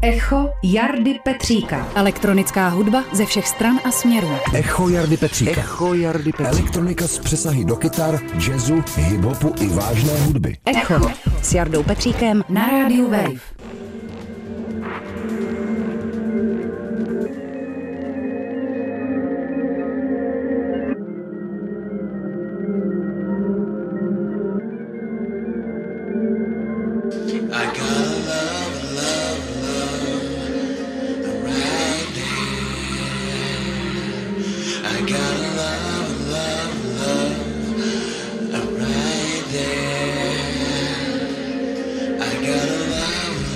Echo Jardy Petříka. Elektronická hudba ze všech stran a směrů. Echo Jardy Petříka. Echo Jardy Petříka. Elektronika s přesahy do kytar, jazzu, hiphopu i vážné hudby. Echo s Jardou Petříkem na rádiu Wave. I got a love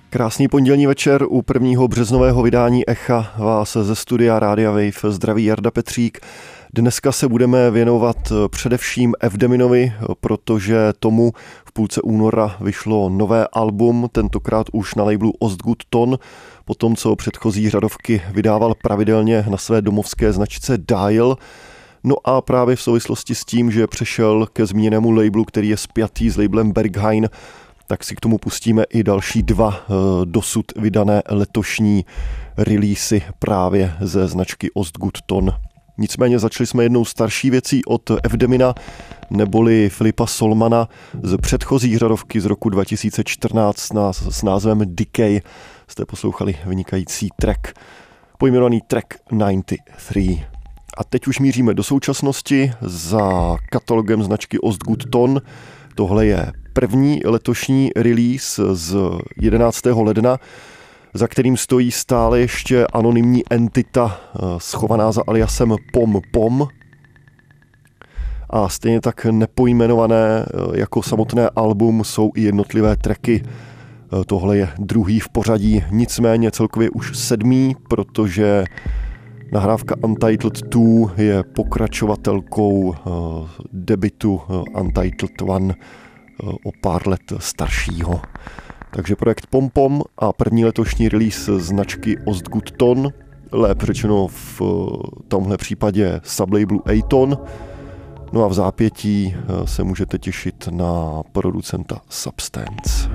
Krásný pondělní večer u prvního březnového vydání Echa vás ze studia Rádia Wave zdraví Jarda Petřík. Dneska se budeme věnovat především Evdeminovi, protože tomu v půlce února vyšlo nové album, tentokrát už na labelu Ostgut Ton, po tom, co předchozí řadovky vydával pravidelně na své domovské značce Dial. No a právě v souvislosti s tím, že přešel ke zmíněnému labelu, který je spjatý s labelem Berghain, tak si k tomu pustíme i další dva dosud vydané letošní releasy právě ze značky Ostgut Ton. Nicméně začali jsme jednou starší věcí od Evdemina, neboli Filipa Solmana z předchozí řadovky z roku 2014 s názvem Decay. Jste poslouchali vynikající track, pojmenovaný Track 93. A teď už míříme do současnosti za katalogem značky Ostgut Ton. Tohle je první letošní release z 11. ledna, za kterým stojí stále ještě anonymní entita schovaná za aliasem Pom Pom. A stejně tak nepojmenované jako samotné album jsou i jednotlivé tracky. Tohle je druhý v pořadí, nicméně celkově už 7, protože nahrávka Untitled 2 je pokračovatelkou debutu Untitled 1 o pár let staršího. Takže projekt Pom Pom a první letošní release značky Ostgut Ton, lépe řečeno v tomhle případě sublabelu Aton. No a v zápětí se můžete těšit na producenta Substance.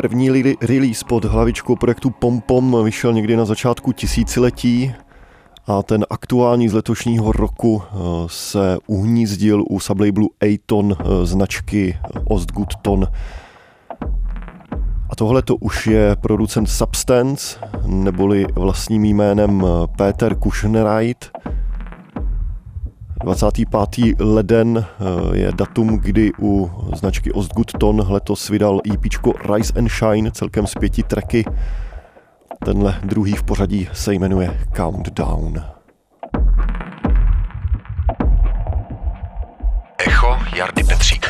První release pod hlavičkou projektu PomPom vyšel někdy na začátku tisíciletí a ten aktuální z letošního roku se uhnízdil u sublabelu A-Ton značky Ostgut-Ton. A tohle to už je producent Substance, neboli vlastním jménem Peter Kuschnereit. 25. leden je datum, kdy u značky Ostgut-Ton letos vydal EPčko Rise and Shine, celkem z 5 tracky. Tenhle druhý v pořadí se jmenuje Countdown. Echo Jardy Petříka.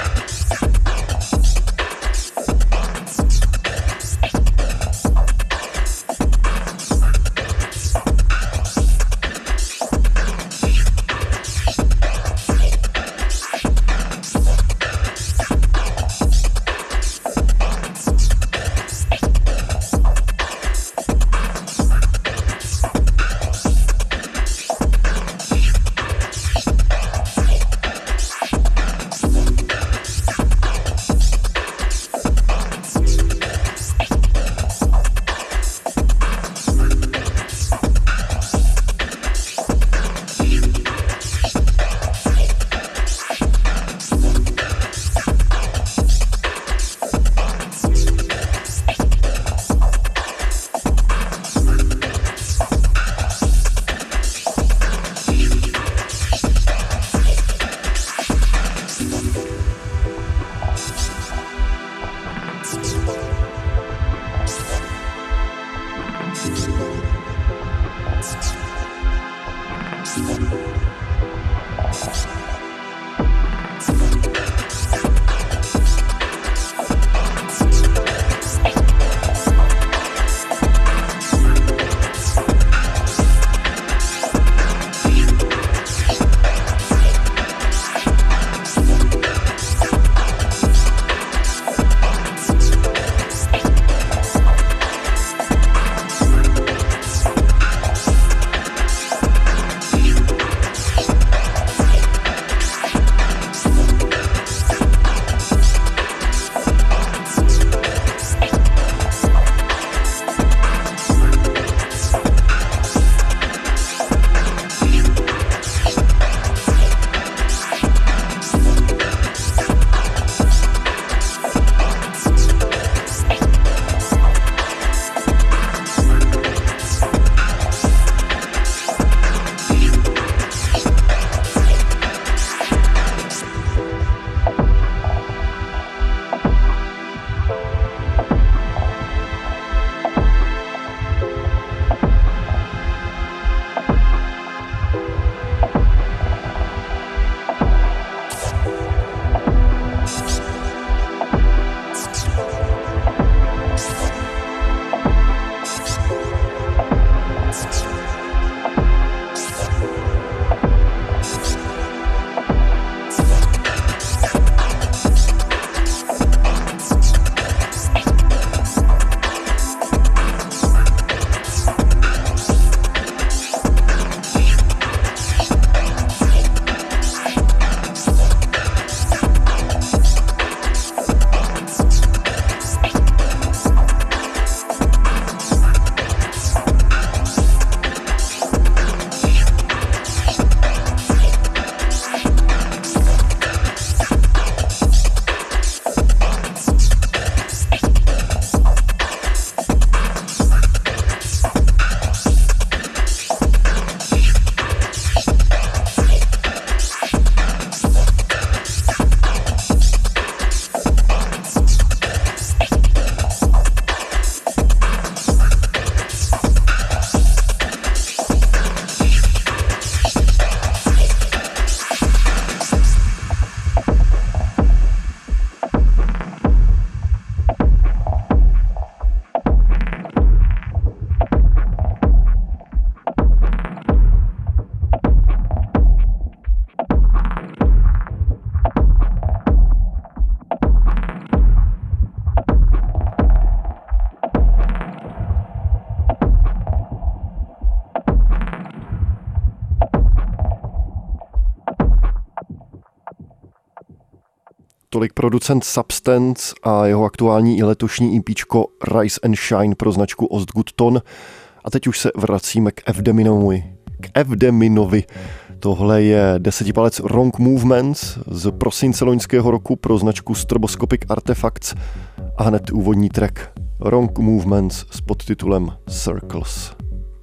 Tolik producent Substance a jeho aktuální i letošní EPčko Rise and Shine pro značku Ostgut Ton. A teď už se vracíme k Evdeminovi. Tohle je 10palec Wrong Movements z prosince loňského roku pro značku Stroboscopic Artefacts a hned úvodní track Wrong Movements s podtitulem Circles.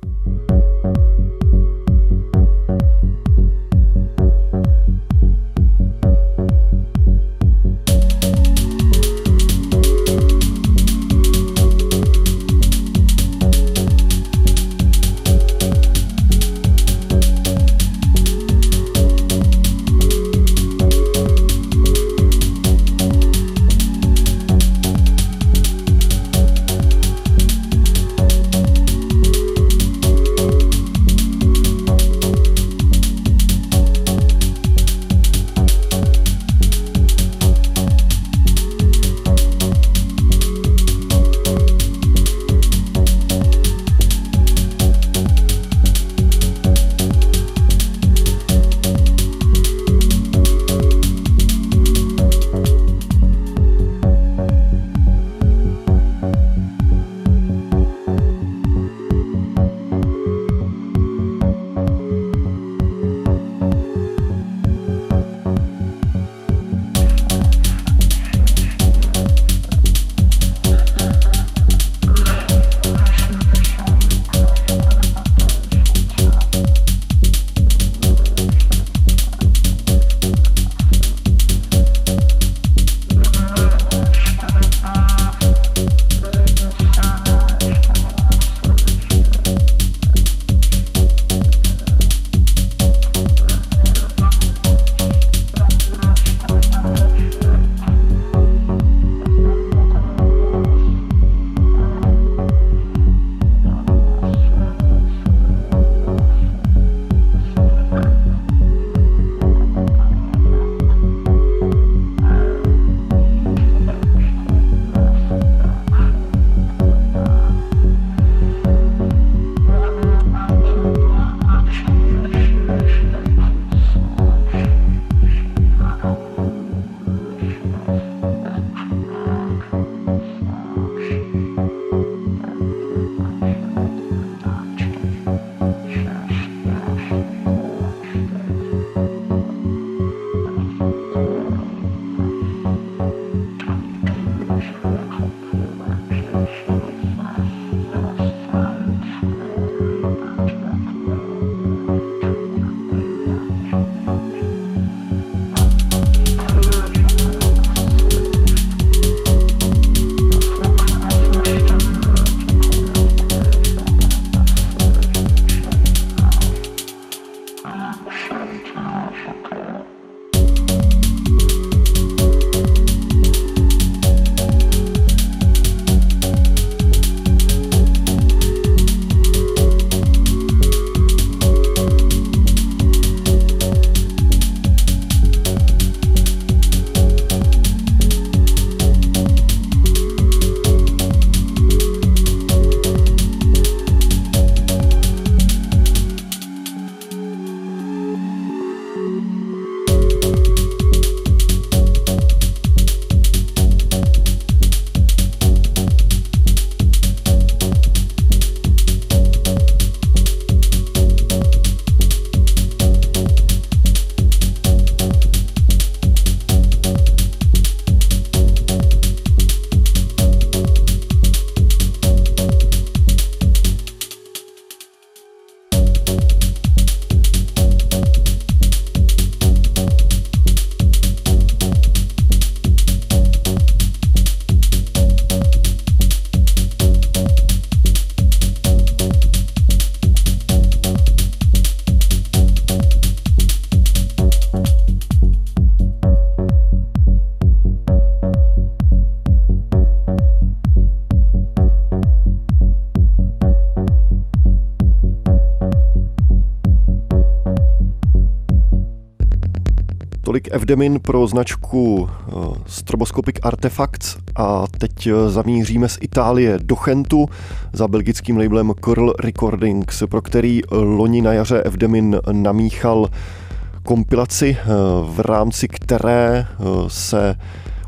Tolik Evdemin pro značku Stroboscopic Artefacts a teď zamíříme z Itálie do Chentu za belgickým labelem Curl Recordings, pro který loni na jaře Evdemin namíchal kompilaci, v rámci které se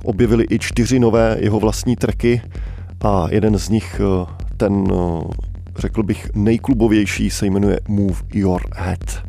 objevili i 4 nové jeho vlastní tracky a jeden z nich, ten řekl bych nejklubovější, se jmenuje Move Your Head.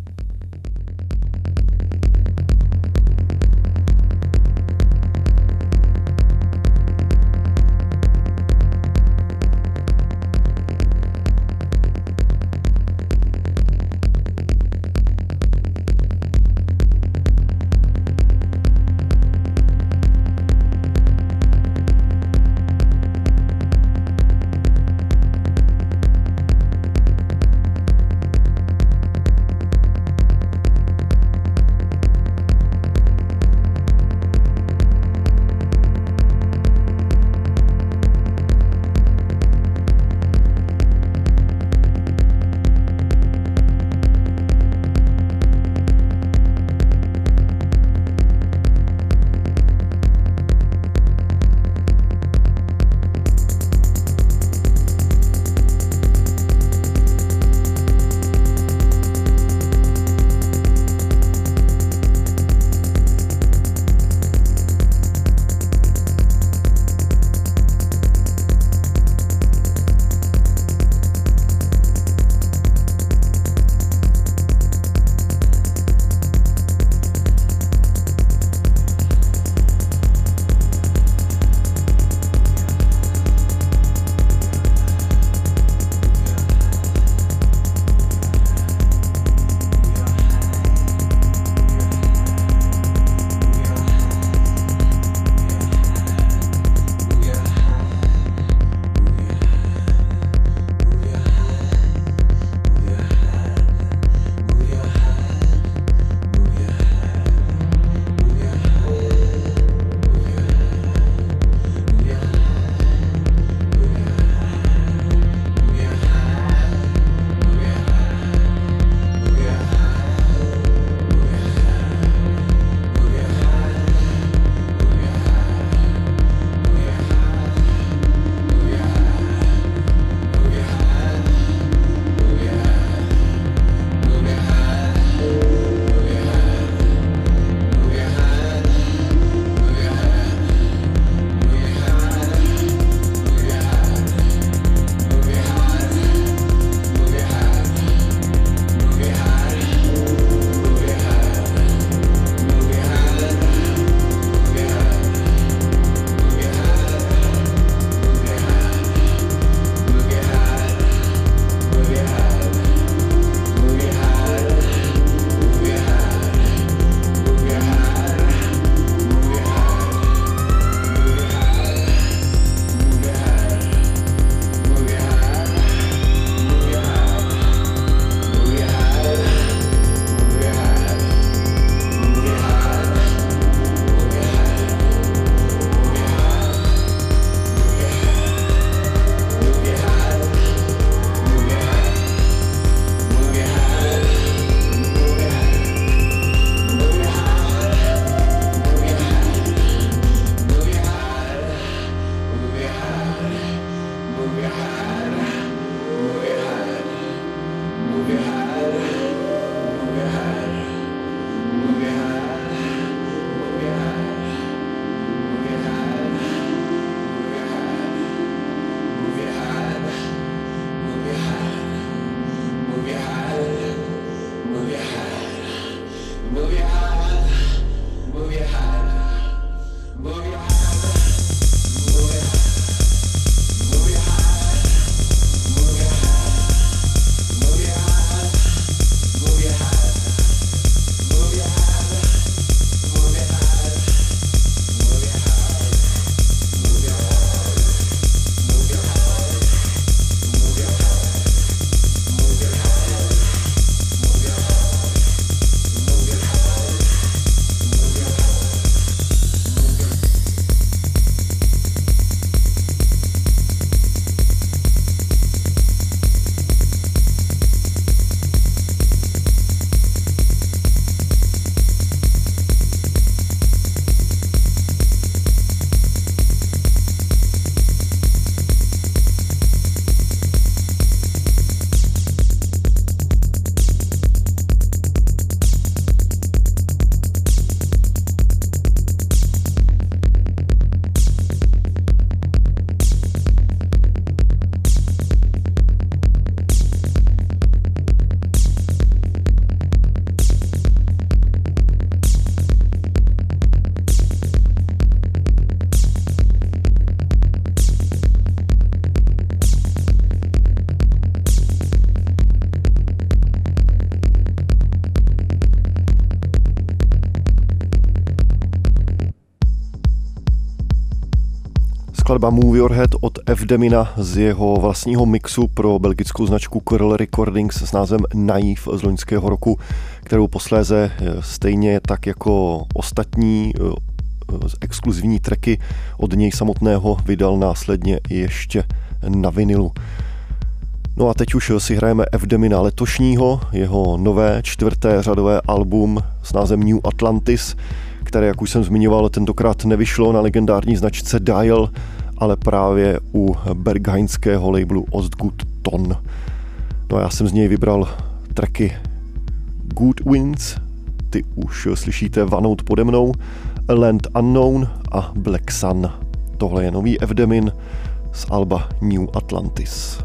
skladba Move Your Head od Evdemina z jeho vlastního mixu pro belgickou značku Coral Recordings s názvem Naive z loňského roku, kterou posléze stejně tak jako ostatní exkluzivní tracky od něj samotného vydal následně ještě na vinilu. No a teď už si hrajeme Evdemina letošního, jeho nové 4. řadové album s názvem New Atlantis, které, jak už jsem zmiňoval, tentokrát nevyšlo na legendární značce Dial, ale právě u berghainského labelu Ostgut Ton. No a já jsem z něj vybral tracky Good Winds, ty už slyšíte vanout pode mnou, A Land Unknown a Black Sun. Tohle je nový Evdemin z alba New Atlantis.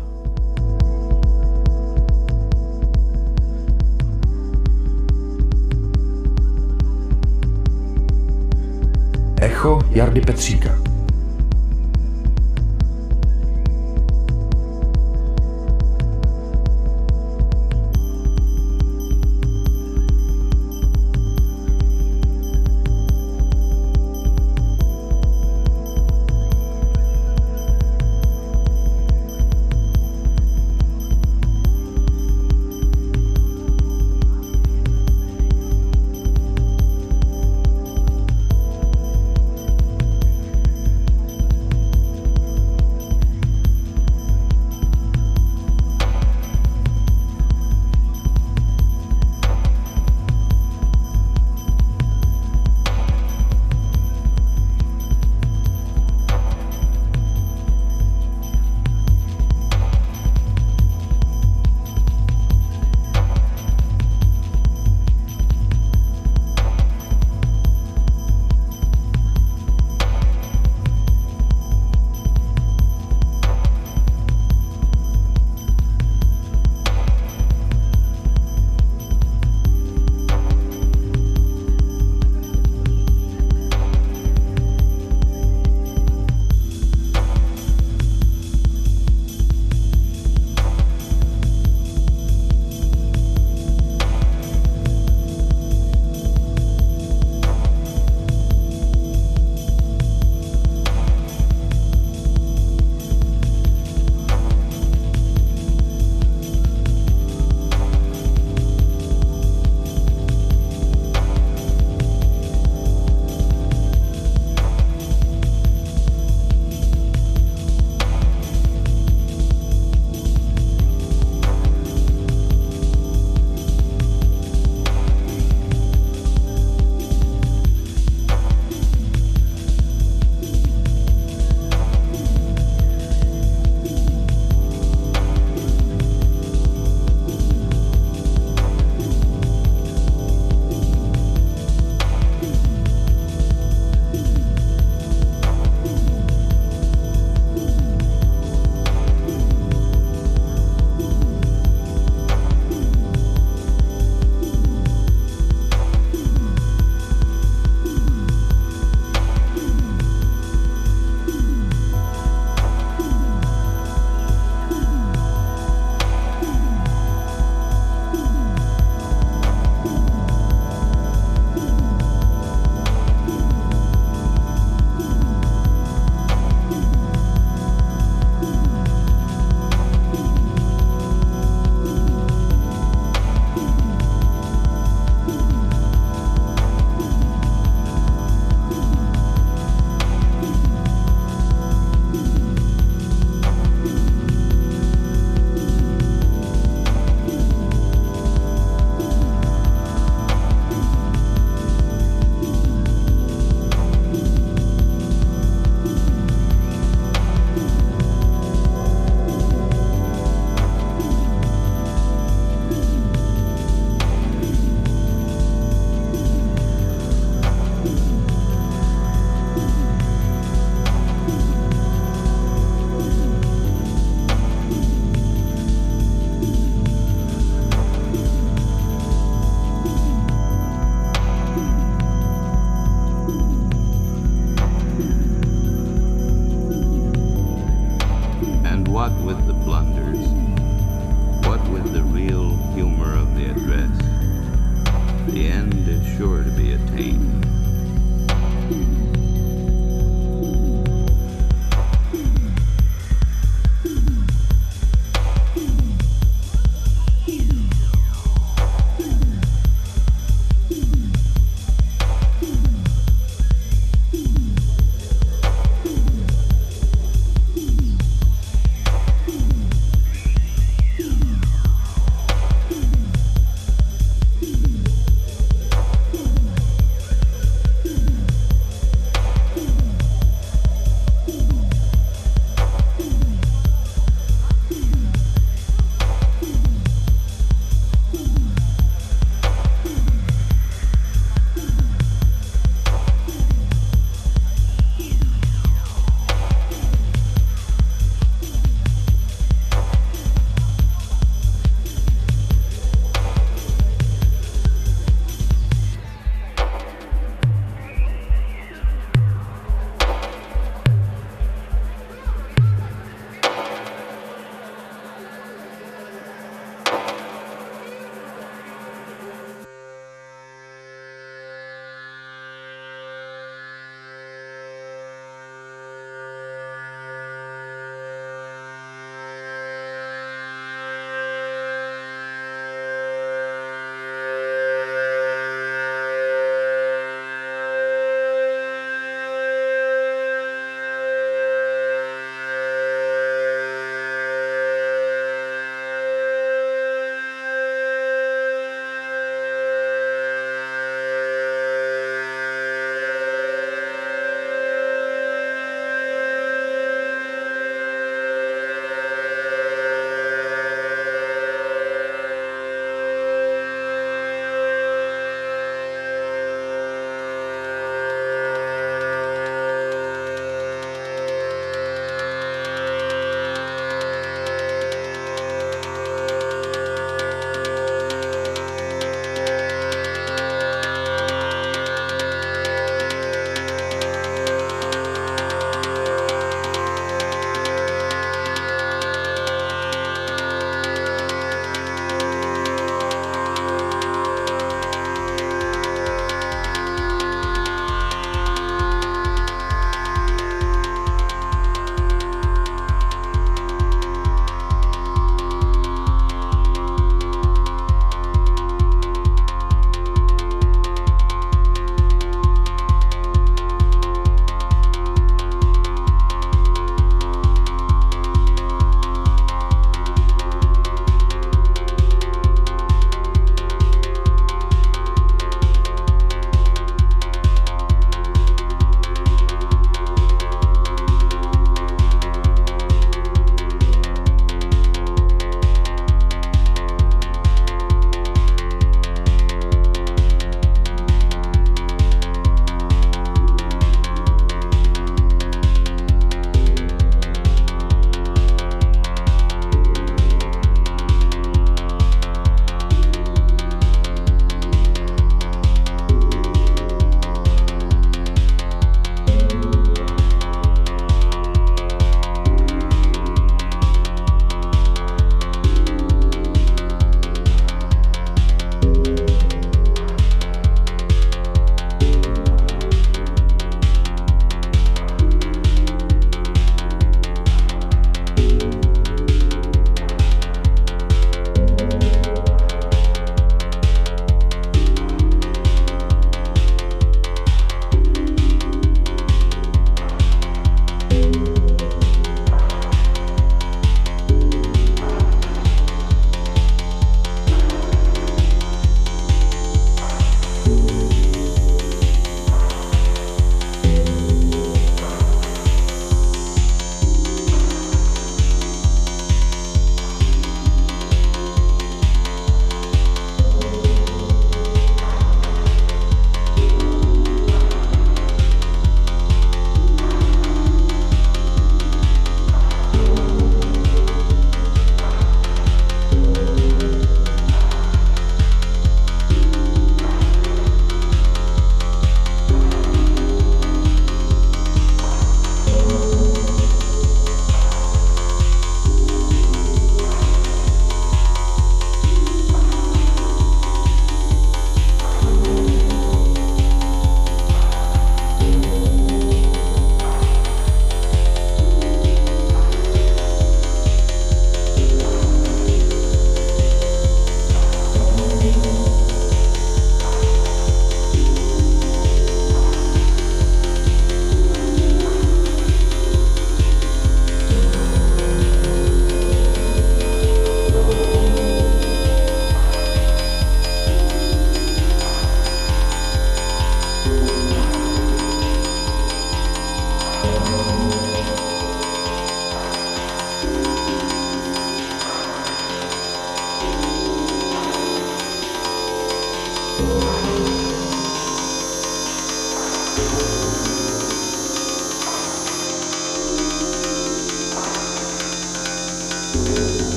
Echo Jardy Petříka.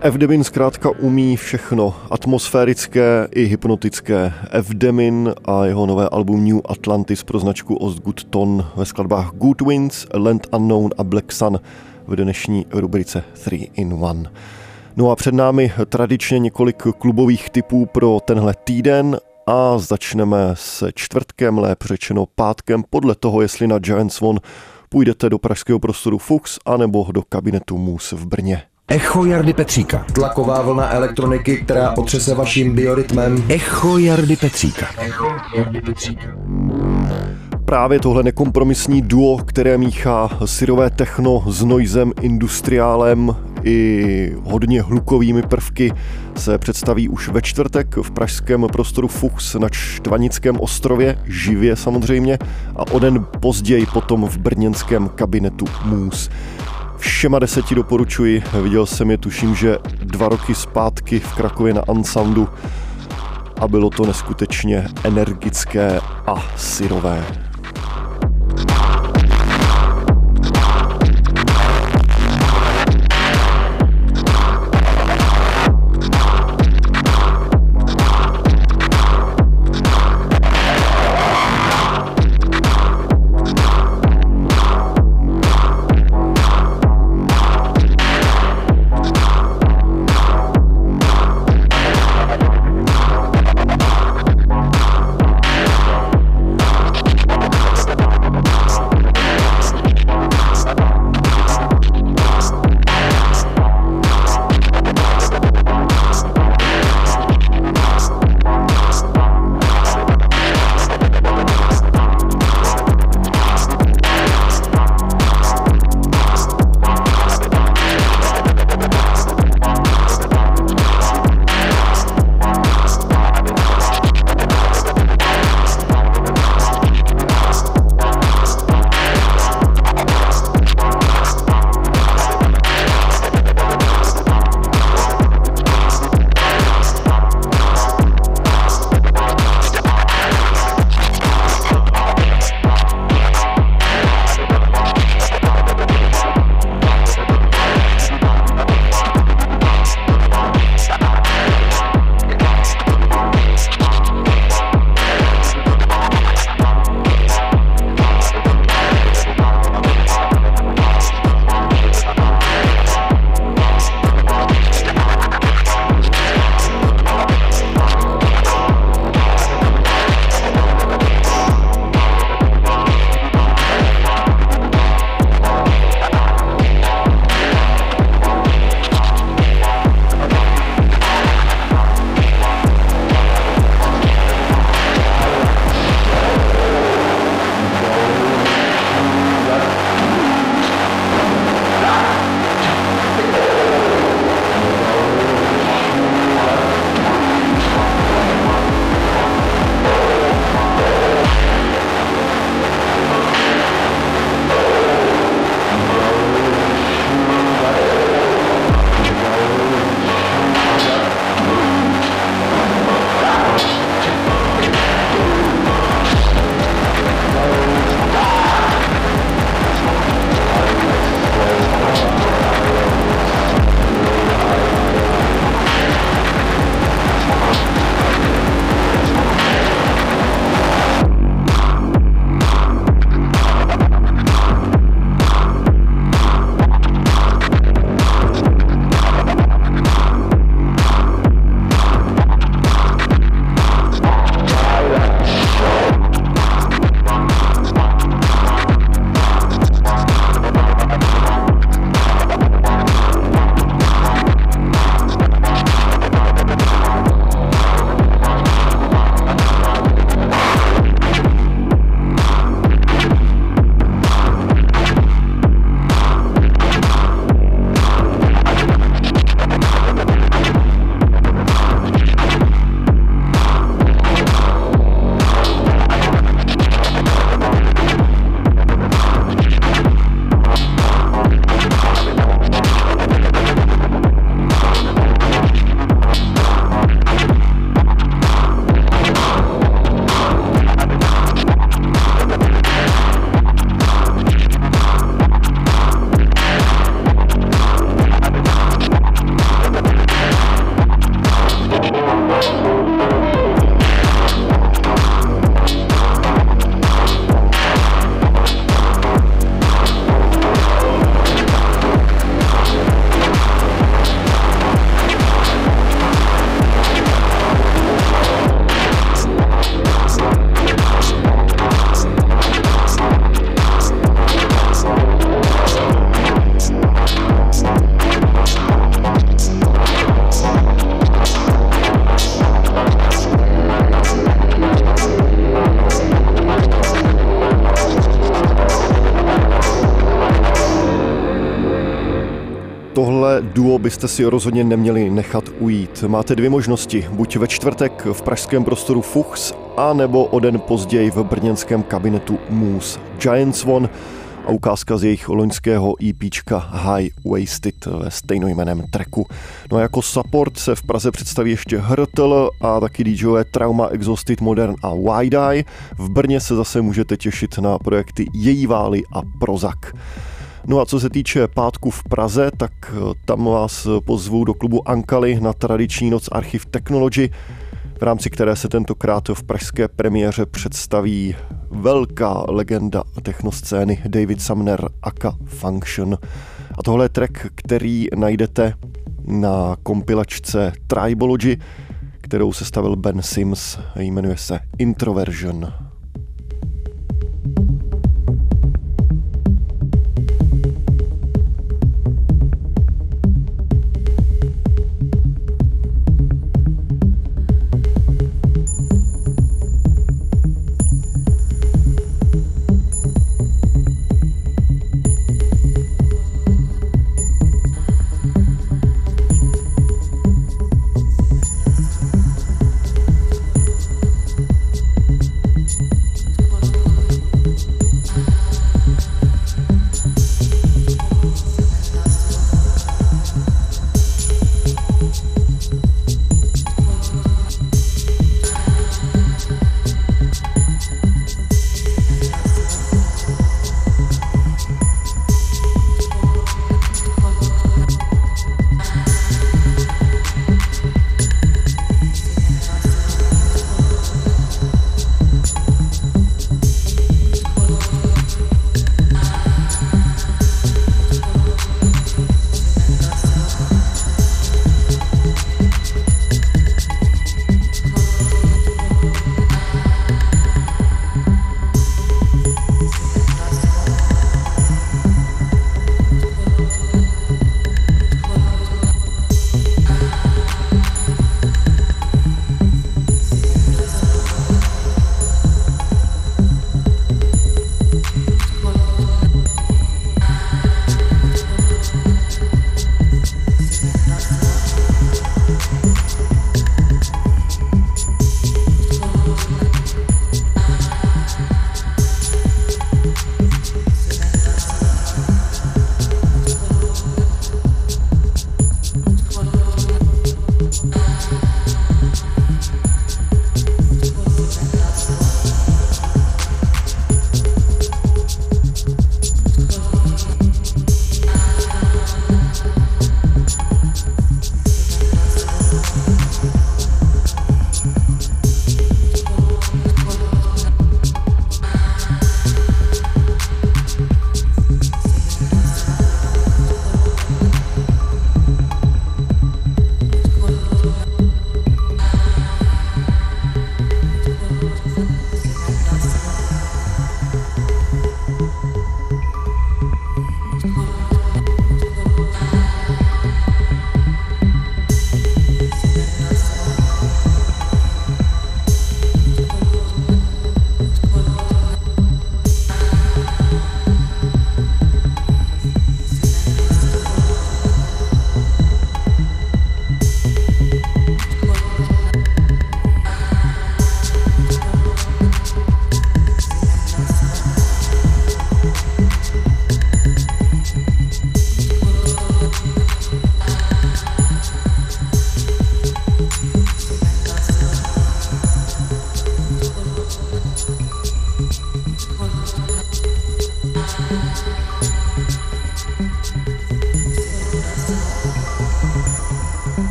Evdemin zkrátka umí všechno, atmosférické i hypnotické. Evdemin a jeho nové album New Atlantis pro značku Ostgut Ton ve skladbách Good Winds, Land Unknown a Black Sun v dnešní rubrice 3 in 1. No a před námi tradičně několik klubových tipů pro tenhle týden a začneme se čtvrtkem, lépe řečeno pátkem, podle toho, jestli na Giant Swan půjdete do pražského prostoru Fuchs anebo do kabinetu Mus v Brně. Echo Jardy Petříka. Tlaková vlna elektroniky, která otřese vaším biorytmem. Echo Jardy Petříka. Právě tohle nekompromisní duo, které míchá syrové techno s noisem industriálem i hodně hlukovými prvky, se představí už ve čtvrtek v pražském prostoru Fuchs na Štvanickém ostrově, živě samozřejmě, a o den později potom v brněnském kabinetu Mus. Všema 10 doporučuji, viděl jsem je, tuším, že 2 roky zpátky v Krakově na Unsoundu a bylo to neskutečně energické a syrové. tohle duo byste si rozhodně neměli nechat ujít. Máte dvě možnosti, buď ve čtvrtek v pražském prostoru Fuchs, a nebo o den později v brněnském kabinetu Moose. Giant Swan a ukázka z jejich loňského EPčka High Wasted ve stejnojmenném tracku. No a jako support se v Praze představí ještě Hrtl a taky DJové Trauma, Exhausted Modern a Wide Eye. V Brně se zase můžete těšit na projekty Její Vály a Prozac. No a co se týče pátku v Praze, tak tam vás pozvu do klubu Ankali na tradiční noc Archiv Technology, v rámci které se tentokrát v pražské premiéře představí velká legenda technoscény David Sumner aka Function. A tohle je track, který najdete na kompilačce Tribology, kterou sestavil Ben Sims, jmenuje se Introversion.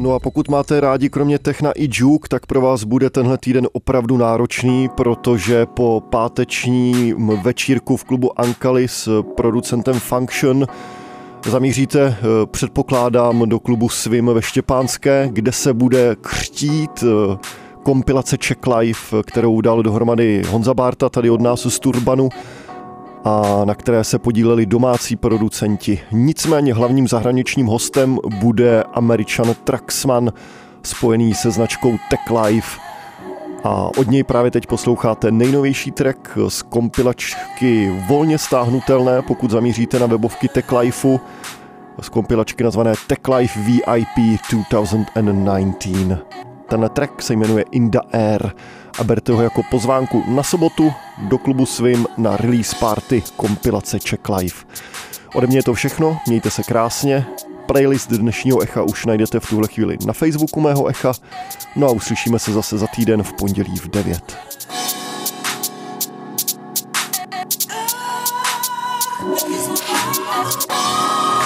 No a pokud máte rádi kromě techna i juke, tak pro vás bude tenhle týden opravdu náročný, protože po pátečním večírku v klubu Ankali s producentem Function zamíříte, předpokládám, do klubu Swim ve Štěpánské, kde se bude křtít kompilace Czech Live, kterou dal dohromady Honza Bárta tady od nás z Turbanu a na které se podíleli domácí producenti. Nicméně hlavním zahraničním hostem bude Američan Traxman, spojený se značkou Tech Live. A od něj právě teď posloucháte nejnovější track z kompilačky volně stáhnutelné, pokud zamíříte na webovky Tech Lifeu, z kompilačky nazvané Tech Life VIP 2019. Tenhle track se jmenuje In the Air a berte ho jako pozvánku na sobotu do klubu Swim na release party kompilace Czech Live. Ode mě je to všechno, mějte se krásně. Playlist dnešního Echa už najdete v tuhle chvíli na Facebooku mého Echa. No a uslyšíme se zase za týden v pondělí v 9.